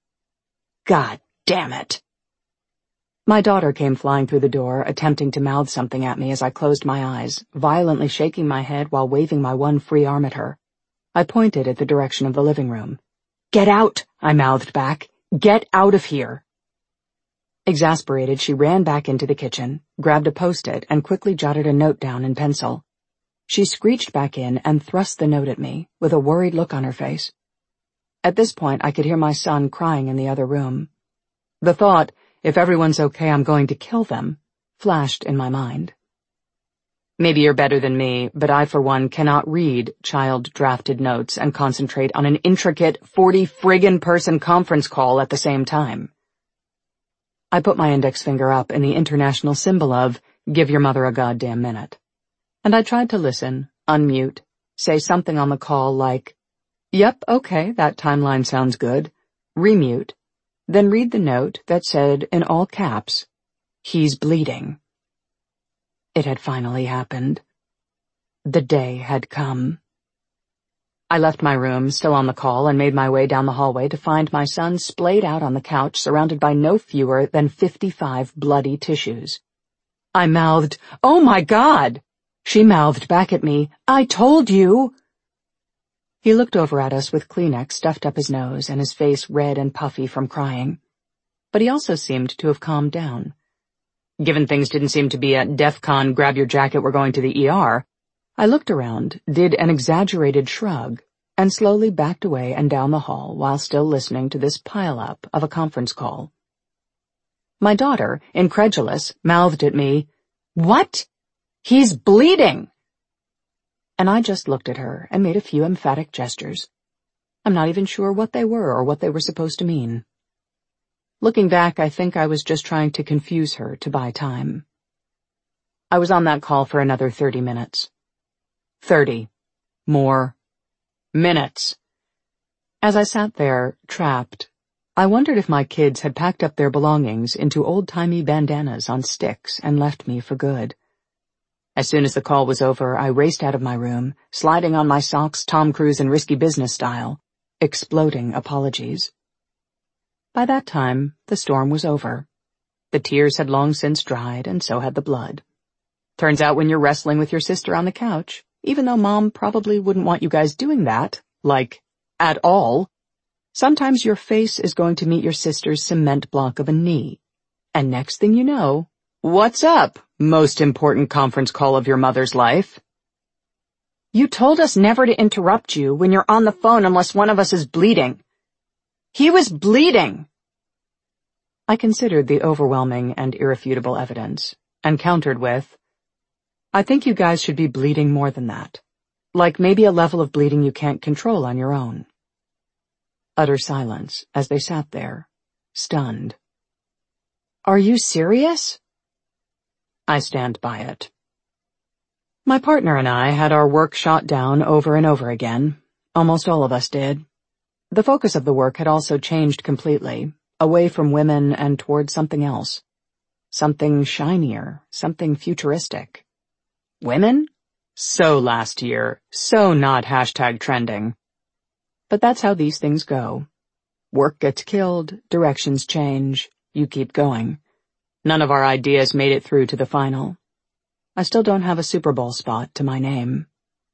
God damn it! My daughter came flying through the door, attempting to mouth something at me as I closed my eyes, violently shaking my head while waving my one free arm at her. I pointed at the direction of the living room. "Get out!" I mouthed back. "Get out of here!" Exasperated, she ran back into the kitchen, grabbed a post-it, and quickly jotted a note down in pencil. She screeched back in and thrust the note at me, with a worried look on her face. At this point, I could hear my son crying in the other room. The thought, if everyone's okay, I'm going to kill them, flashed in my mind. Maybe you're better than me, but I, for one, cannot read child-drafted notes and concentrate on an intricate forty-friggin-person conference call at the same time. I put my index finger up in the international symbol of, give your mother a goddamn minute. And I tried to listen, unmute, say something on the call like, yep, okay, that timeline sounds good, remute, then read the note that said, in all caps, He's bleeding. It had finally happened. The day had come. I left my room, still on the call, and made my way down the hallway to find my son splayed out on the couch, surrounded by no fewer than fifty-five bloody tissues. I mouthed, "Oh my God!" She mouthed back at me, "I told you!" He looked over at us with Kleenex stuffed up his nose and his face red and puffy from crying. But he also seemed to have calmed down. Given things didn't seem to be at DEF CON grab your jacket, we're going to the E R, I looked around, did an exaggerated shrug, and slowly backed away and down the hall while still listening to this pile-up of a conference call. My daughter, incredulous, mouthed at me, "What? He's bleeding!" And I just looked at her and made a few emphatic gestures. I'm not even sure what they were or what they were supposed to mean. Looking back, I think I was just trying to confuse her to buy time. I was on that call for another thirty minutes. Thirty. More. Minutes. As I sat there, trapped, I wondered if my kids had packed up their belongings into old-timey bandanas on sticks and left me for good. As soon as the call was over, I raced out of my room, sliding on my socks Tom Cruise and Risky Business style, exploding apologies. By that time, the storm was over. The tears had long since dried, and so had the blood. Turns out when you're wrestling with your sister on the couch, even though Mom probably wouldn't want you guys doing that, like, at all, sometimes your face is going to meet your sister's cement block of a knee. And next thing you know, what's up, most important conference call of your mother's life? You told us never to interrupt you when you're on the phone unless one of us is bleeding. He was bleeding. I considered the overwhelming and irrefutable evidence, and countered with, I think you guys should be bleeding more than that. Like maybe a level of bleeding you can't control on your own. Utter silence as they sat there, stunned. Are you serious? I stand by it. My partner and I had our work shot down over and over again. Almost all of us did. The focus of the work had also changed completely, away from women and toward something else. Something shinier, something futuristic. Women? So last year, so not hashtag trending. But that's how these things go. Work gets killed, directions change, you keep going. None of our ideas made it through to the final. I still don't have a Super Bowl spot to my name.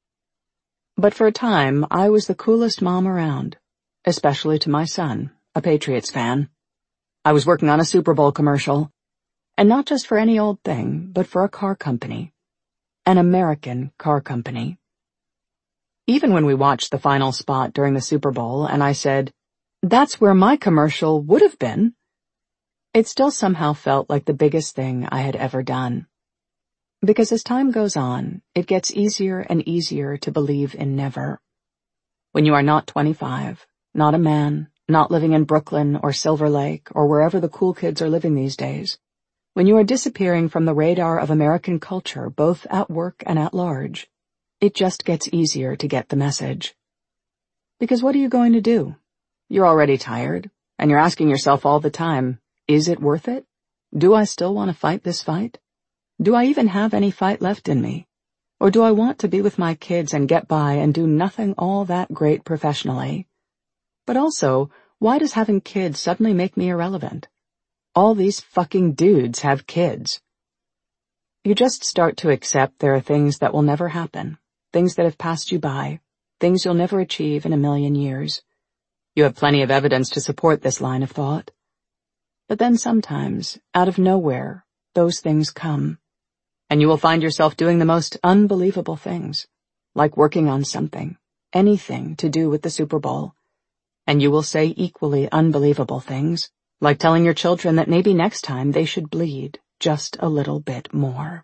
But for a time, I was the coolest mom around, especially to my son, a Patriots fan. I was working on a Super Bowl commercial, and not just for any old thing, but for a car company. An American car company. Even when we watched the final spot during the Super Bowl and I said, that's where my commercial would have been, it still somehow felt like the biggest thing I had ever done. Because as time goes on, it gets easier and easier to believe in never. When you are not twenty-five, not a man, not living in Brooklyn or Silver Lake or wherever the cool kids are living these days, when you are disappearing from the radar of American culture both at work and at large, it just gets easier to get the message. Because what are you going to do? You're already tired, and you're asking yourself all the time, is it worth it? Do I still want to fight this fight? Do I even have any fight left in me? Or do I want to be with my kids and get by and do nothing all that great professionally? But also, why does having kids suddenly make me irrelevant? All these fucking dudes have kids. You just start to accept there are things that will never happen, things that have passed you by, things you'll never achieve in a million years. You have plenty of evidence to support this line of thought. But then sometimes, out of nowhere, those things come, and you will find yourself doing the most unbelievable things, like working on something, anything to do with the Super Bowl, and you will say equally unbelievable things, like telling your children that maybe next time they should bleed just a little bit more.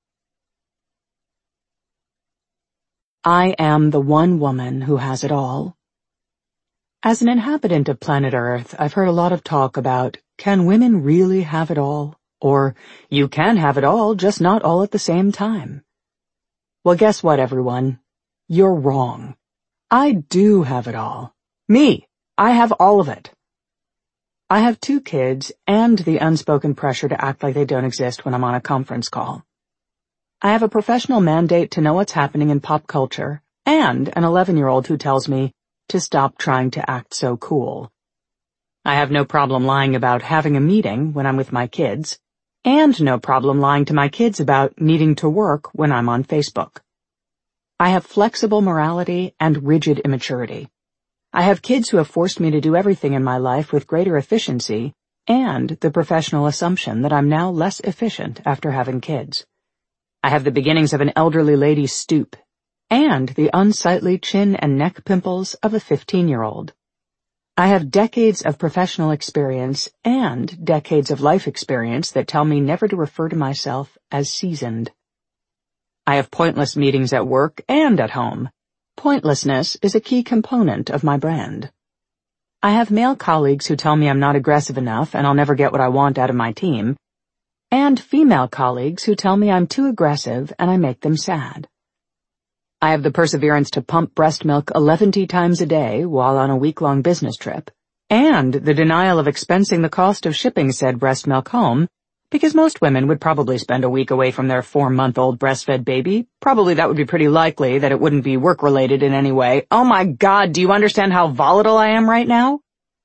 I am the one woman who has it all. As an inhabitant of planet Earth, I've heard a lot of talk about, can women really have it all? Or, you can have it all, just not all at the same time. Well, guess what, everyone? You're wrong. I do have it all. Me, I have all of it. I have two kids and the unspoken pressure to act like they don't exist when I'm on a conference call. I have a professional mandate to know what's happening in pop culture and an eleven-year-old who tells me to stop trying to act so cool. I have no problem lying about having a meeting when I'm with my kids, and no problem lying to my kids about needing to work when I'm on Facebook. I have flexible morality and rigid immaturity. I have kids who have forced me to do everything in my life with greater efficiency and the professional assumption that I'm now less efficient after having kids. I have the beginnings of an elderly lady's stoop and the unsightly chin and neck pimples of a fifteen-year-old. I have decades of professional experience and decades of life experience that tell me never to refer to myself as seasoned. I have pointless meetings at work and at home. Pointlessness is a key component of my brand. I have male colleagues who tell me I'm not aggressive enough and I'll never get what I want out of my team, and female colleagues who tell me I'm too aggressive and I make them sad. I have the perseverance to pump breast milk eleven times a day while on a week-long business trip, and the denial of expensing the cost of shipping said breast milk home, because most women would probably spend a week away from their four-month-old breastfed baby. Probably that would be pretty likely that it wouldn't be work-related in any way. Oh my God, do you understand how volatile I am right now?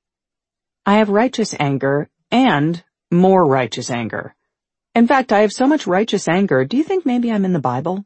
I have righteous anger and more righteous anger. In fact, I have so much righteous anger, do you think maybe I'm in the Bible?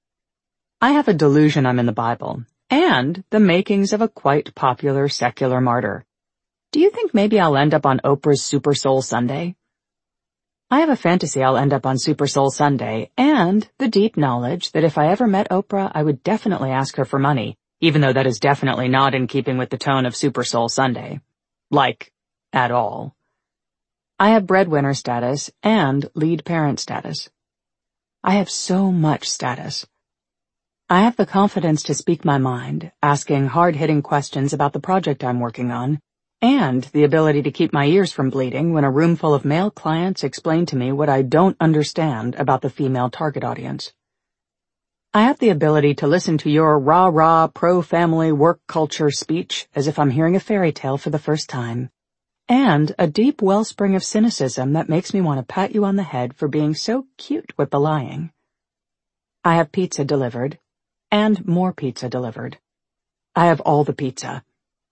I have a delusion I'm in the Bible, and the makings of a quite popular secular martyr. Do you think maybe I'll end up on Oprah's Super Soul Sunday? I have a fantasy I'll end up on Super Soul Sunday, and the deep knowledge that if I ever met Oprah, I would definitely ask her for money, even though that is definitely not in keeping with the tone of Super Soul Sunday. Like, at all. I have breadwinner status and lead parent status. I have so much status. I have the confidence to speak my mind, asking hard-hitting questions about the project I'm working on, and the ability to keep my ears from bleeding when a room full of male clients explain to me what I don't understand about the female target audience. I have the ability to listen to your rah-rah pro-family work culture speech as if I'm hearing a fairy tale for the first time, and a deep wellspring of cynicism that makes me want to pat you on the head for being so cute with the lying. I have pizza delivered, and more pizza delivered. I have all the pizza.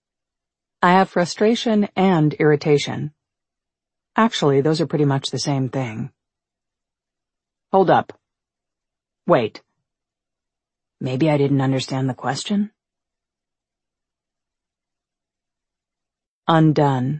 I have frustration and irritation. Actually, those are pretty much the same thing. Hold up. Wait. Maybe I didn't understand the question? Undone.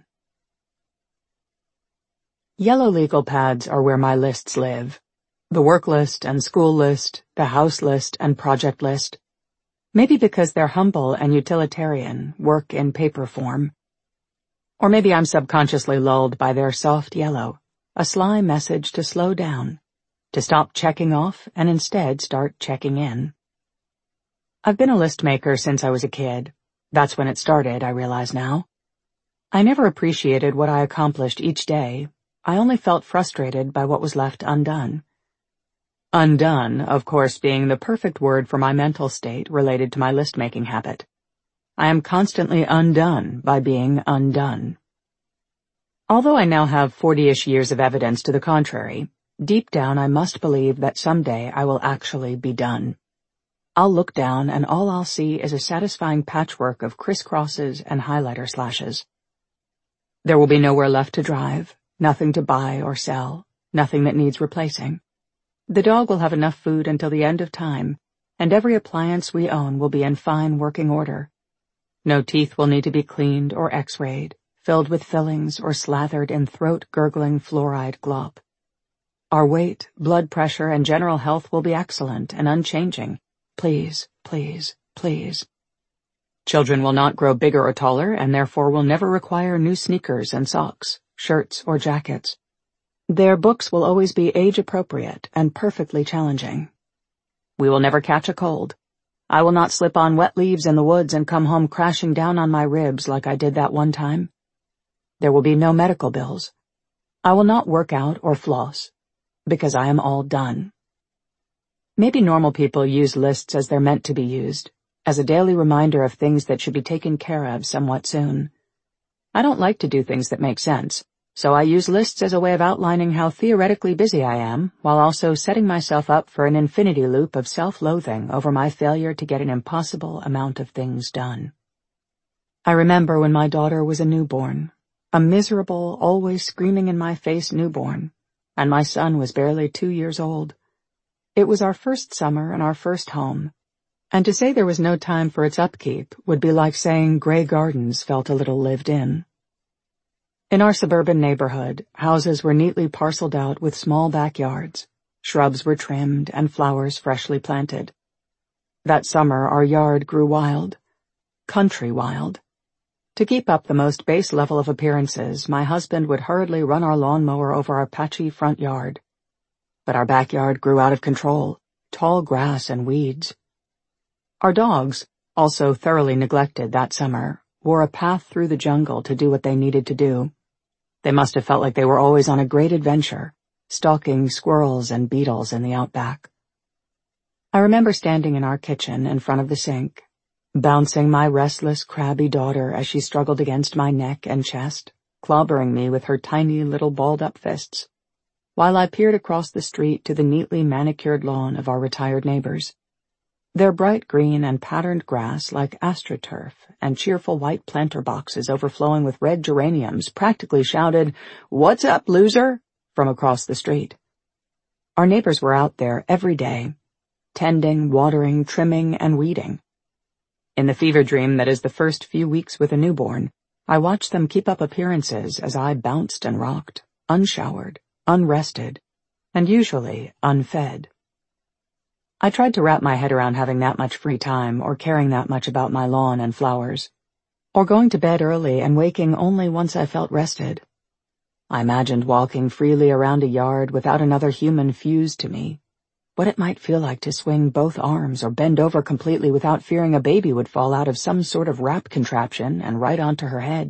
Yellow legal pads are where my lists live. The work list and school list, the house list and project list. Maybe because they're humble and utilitarian, work in paper form. Or maybe I'm subconsciously lulled by their soft yellow, a sly message to slow down, to stop checking off and instead start checking in. I've been a list maker since I was a kid. That's when it started, I realize now. I never appreciated what I accomplished each day. I only felt frustrated by what was left undone. Undone, of course, being the perfect word for my mental state related to my list-making habit. I am constantly undone by being undone. Although I now have forty-ish years of evidence to the contrary, deep down I must believe that someday I will actually be done. I'll look down and all I'll see is a satisfying patchwork of crisscrosses and highlighter slashes. There will be nowhere left to drive, nothing to buy or sell, nothing that needs replacing. The dog will have enough food until the end of time, and every appliance we own will be in fine working order. No teeth will need to be cleaned or x-rayed, filled with fillings or slathered in throat-gurgling fluoride glop. Our weight, blood pressure, and general health will be excellent and unchanging. Please, please, please. Children will not grow bigger or taller and therefore will never require new sneakers and socks, shirts, or jackets. Their books will always be age-appropriate and perfectly challenging. We will never catch a cold. I will not slip on wet leaves in the woods and come home crashing down on my ribs like I did that one time. There will be no medical bills. I will not work out or floss, because I am all done. Maybe normal people use lists as they're meant to be used, as a daily reminder of things that should be taken care of somewhat soon. I don't like to do things that make sense, so I use lists as a way of outlining how theoretically busy I am, while also setting myself up for an infinity loop of self-loathing over my failure to get an impossible amount of things done. I remember when my daughter was a newborn, a miserable, always screaming in my face newborn, and my son was barely two years old. It was our first summer in our first home, and to say there was no time for its upkeep would be like saying Grey Gardens felt a little lived in. In our suburban neighborhood, houses were neatly parceled out with small backyards. Shrubs were trimmed and flowers freshly planted. That summer our yard grew wild. Country wild. To keep up the most base level of appearances, my husband would hurriedly run our lawnmower over our patchy front yard. But our backyard grew out of control, tall grass and weeds. Our dogs, also thoroughly neglected that summer, wore a path through the jungle to do what they needed to do. They must have felt like they were always on a great adventure, stalking squirrels and beetles in the outback. I remember standing in our kitchen in front of the sink, bouncing my restless, crabby daughter as she struggled against my neck and chest, clobbering me with her tiny little balled-up fists, while I peered across the street to the neatly manicured lawn of our retired neighbors. Their bright green and patterned grass like astroturf and cheerful white planter boxes overflowing with red geraniums practically shouted, "What's up, loser?" from across the street. Our neighbors were out there every day, tending, watering, trimming, and weeding. In the fever dream that is the first few weeks with a newborn, I watched them keep up appearances as I bounced and rocked, unshowered, unrested, and usually unfed. I tried to wrap my head around having that much free time or caring that much about my lawn and flowers, or going to bed early and waking only once I felt rested. I imagined walking freely around a yard without another human fused to me, what it might feel like to swing both arms or bend over completely without fearing a baby would fall out of some sort of wrap contraption and right onto her head.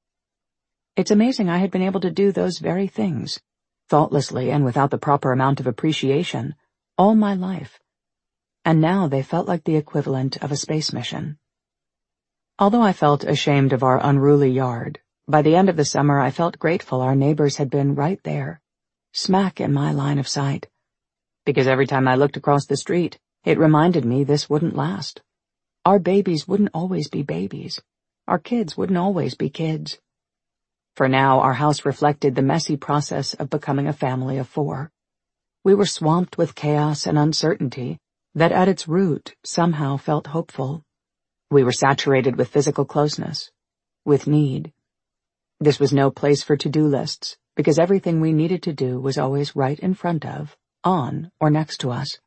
It's amazing I had been able to do those very things, thoughtlessly and without the proper amount of appreciation, all my life. And now they felt like the equivalent of a space mission. Although I felt ashamed of our unruly yard, by the end of the summer I felt grateful our neighbors had been right there, smack in my line of sight. Because every time I looked across the street, it reminded me this wouldn't last. Our babies wouldn't always be babies. Our kids wouldn't always be kids. For now, our house reflected the messy process of becoming a family of four. We were swamped with chaos and uncertainty that at its root somehow felt hopeful. We were saturated with physical closeness, with need. This was no place for to-do lists, because everything we needed to do was always right in front of, on, or next to us.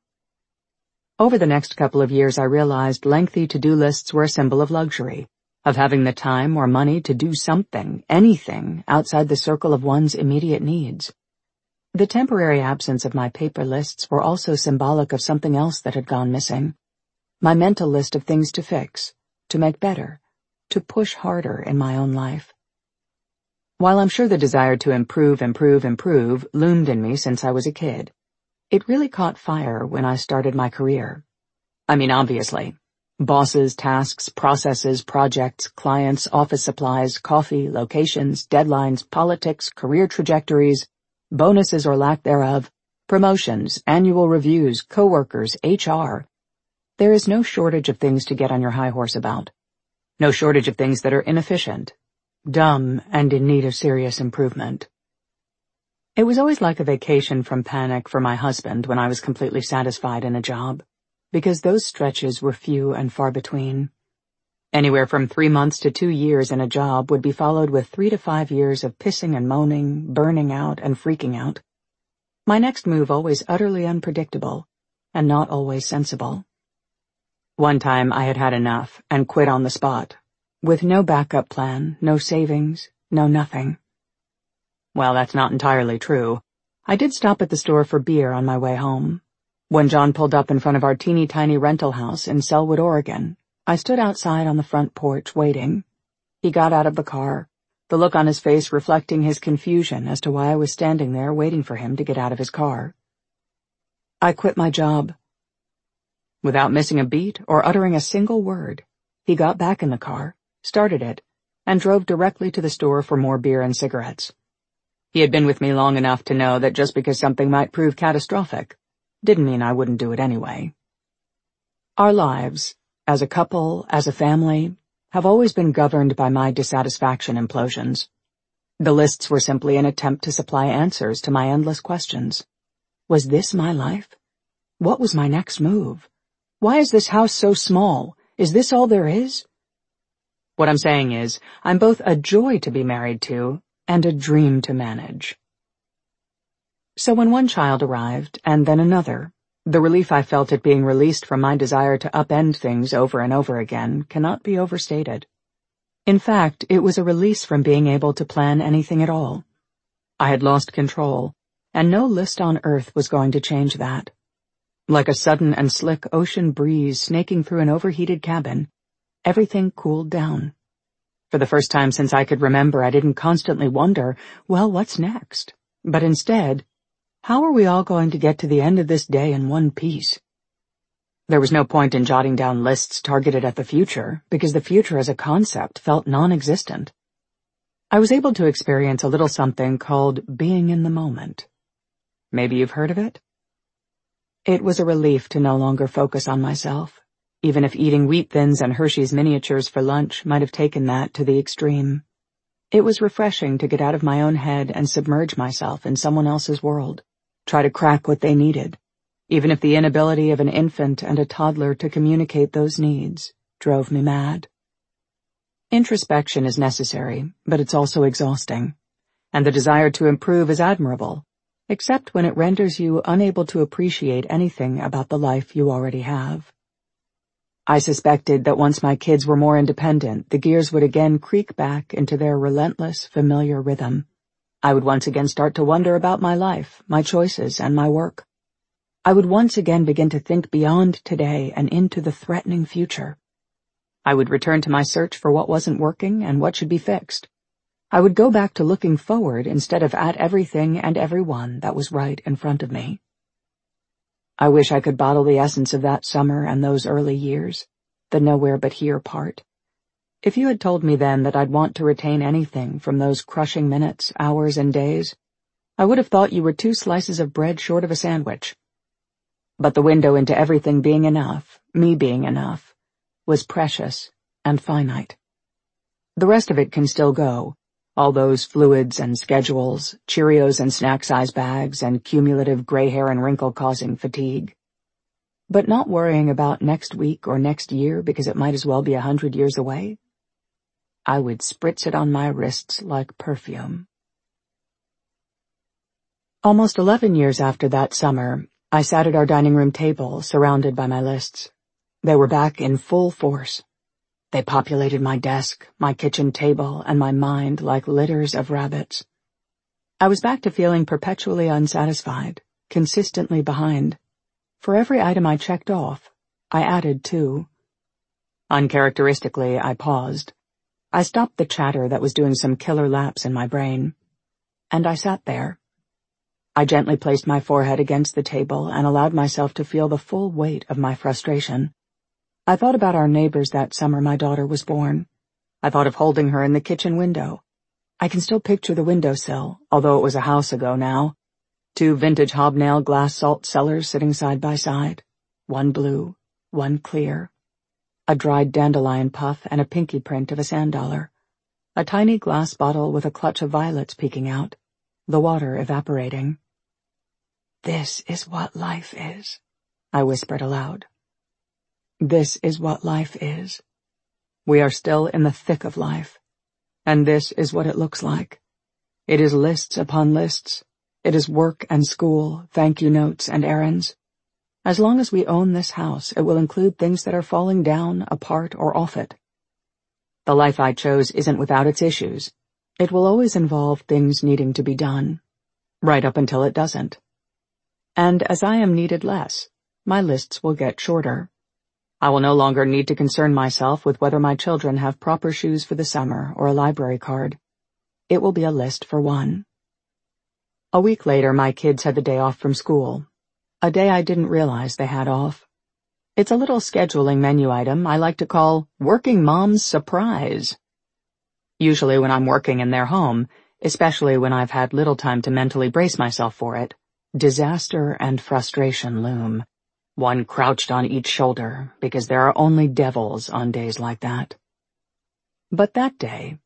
Over the next couple of years I realized lengthy to-do lists were a symbol of luxury, of having the time or money to do something, anything, outside the circle of one's immediate needs. The temporary absence of my paper lists were also symbolic of something else that had gone missing. My mental list of things to fix, to make better, to push harder in my own life. While I'm sure the desire to improve, improve, improve loomed in me since I was a kid, it really caught fire when I started my career. I mean, obviously. Bosses, tasks, processes, projects, clients, office supplies, coffee, locations, deadlines, politics, career trajectories, bonuses or lack thereof, promotions, annual reviews, coworkers, H R. There is no shortage of things to get on your high horse about. No shortage of things that are inefficient, dumb, and in need of serious improvement. It was always like a vacation from panic for my husband when I was completely satisfied in a job, because those stretches were few and far between. Anywhere from three months to two years in a job would be followed with three to five years of pissing and moaning, burning out and freaking out. My next move always utterly unpredictable, and not always sensible. One time I had had enough and quit on the spot, with no backup plan, no savings, no nothing. Well, that's not entirely true. I did stop at the store for beer on my way home. When John pulled up in front of our teeny-tiny rental house in Selwood, Oregon, I stood outside on the front porch waiting. He got out of the car, the look on his face reflecting his confusion as to why I was standing there waiting for him to get out of his car. I quit my job. Without missing a beat or uttering a single word, he got back in the car, started it, and drove directly to the store for more beer and cigarettes. He had been with me long enough to know that just because something might prove catastrophic didn't mean I wouldn't do it anyway. Our lives, as a couple, as a family, have always been governed by my dissatisfaction implosions. The lists were simply an attempt to supply answers to my endless questions. Was this my life? What was my next move? Why is this house so small? Is this all there is? What I'm saying is, I'm both a joy to be married to and a dream to manage. So when one child arrived, and then another, the relief I felt at being released from my desire to upend things over and over again cannot be overstated. In fact, it was a release from being able to plan anything at all. I had lost control, and no list on earth was going to change that. Like a sudden and slick ocean breeze snaking through an overheated cabin, everything cooled down. For the first time since I could remember, I didn't constantly wonder, well, what's next? But instead, how are we all going to get to the end of this day in one piece? There was no point in jotting down lists targeted at the future, because the future as a concept felt non-existent. I was able to experience a little something called being in the moment. Maybe you've heard of it? It was a relief to no longer focus on myself, even if eating Wheat Thins and Hershey's miniatures for lunch might have taken that to the extreme. It was refreshing to get out of my own head and submerge myself in someone else's world, try to crack what they needed, even if the inability of an infant and a toddler to communicate those needs drove me mad. Introspection is necessary, but it's also exhausting, and the desire to improve is admirable, except when it renders you unable to appreciate anything about the life you already have. I suspected that once my kids were more independent, the gears would again creak back into their relentless, familiar rhythm. I would once again start to wonder about my life, my choices, and my work. I would once again begin to think beyond today and into the threatening future. I would return to my search for what wasn't working and what should be fixed. I would go back to looking forward instead of at everything and everyone that was right in front of me. I wish I could bottle the essence of that summer and those early years, the nowhere but here part. If you had told me then that I'd want to retain anything from those crushing minutes, hours, and days, I would have thought you were two slices of bread short of a sandwich. But the window into everything being enough, me being enough, was precious and finite. The rest of it can still go, all those fluids and schedules, Cheerios and snack-size bags, and cumulative gray hair and wrinkle-causing fatigue. But not worrying about next week or next year because it might as well be a hundred years away, I would spritz it on my wrists like perfume. Almost eleven years after that summer, I sat at our dining room table, surrounded by my lists. They were back in full force. They populated my desk, my kitchen table, and my mind like litters of rabbits. I was back to feeling perpetually unsatisfied, consistently behind. For every item I checked off, I added two. Uncharacteristically, I paused. I stopped the chatter that was doing some killer laps in my brain. And I sat there. I gently placed my forehead against the table and allowed myself to feel the full weight of my frustration. I thought about our neighbors that summer my daughter was born. I thought of holding her in the kitchen window. I can still picture the windowsill, although it was a house ago now. Two vintage hobnail glass salt cellars sitting side by side. One blue, one clear. A dried dandelion puff and a pinky print of a sand dollar. A tiny glass bottle with a clutch of violets peeking out. The water evaporating. This is what life is, I whispered aloud. This is what life is. We are still in the thick of life, and this is what it looks like. It is lists upon lists. It is work and school, thank you notes and errands. As long as we own this house, it will include things that are falling down, apart, or off it. The life I chose isn't without its issues. It will always involve things needing to be done, right up until it doesn't. And as I am needed less, my lists will get shorter. I will no longer need to concern myself with whether my children have proper shoes for the summer or a library card. It will be a list for one. A week later, my kids had the day off from school, a day I didn't realize they had off. It's a little scheduling menu item I like to call Working Mom's Surprise. Usually when I'm working in their home, especially when I've had little time to mentally brace myself for it, disaster and frustration loom, one crouched on each shoulder, because there are only devils on days like that. But that day,